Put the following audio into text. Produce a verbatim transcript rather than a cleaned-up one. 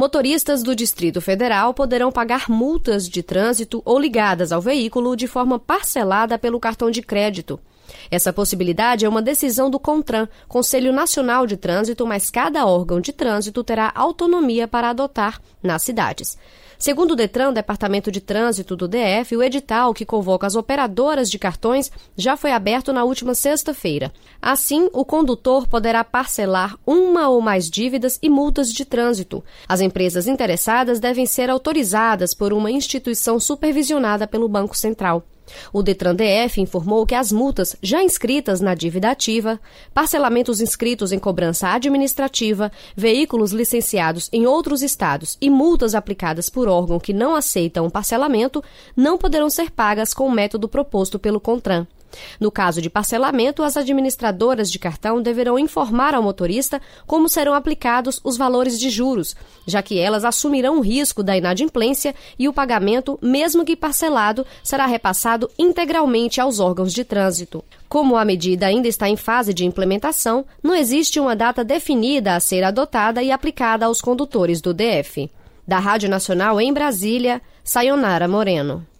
Motoristas do Distrito Federal poderão pagar multas de trânsito ou ligadas ao veículo de forma parcelada pelo cartão de crédito. Essa possibilidade é uma decisão do CONTRAN, Conselho Nacional de Trânsito, mas cada órgão de trânsito terá autonomia para adotar nas cidades. Segundo o DETRAN, Departamento de Trânsito do D F, o edital que convoca as operadoras de cartões já foi aberto na última sexta-feira. Assim, o condutor poderá parcelar uma ou mais dívidas e multas de trânsito. As empresas interessadas devem ser autorizadas por uma instituição supervisionada pelo Banco Central. O DETRAN D F informou que as multas já inscritas na dívida ativa, parcelamentos inscritos em cobrança administrativa, veículos licenciados em outros estados e multas aplicadas por órgão que não aceitam parcelamento não poderão ser pagas com o método proposto pelo CONTRAN. No caso de parcelamento, as administradoras de cartão deverão informar ao motorista como serão aplicados os valores de juros, já que elas assumirão o risco da inadimplência e o pagamento, mesmo que parcelado, será repassado integralmente aos órgãos de trânsito. Como a medida ainda está em fase de implementação, não existe uma data definida a ser adotada e aplicada aos condutores do D F. Da Rádio Nacional em Brasília, Sayonara Moreno.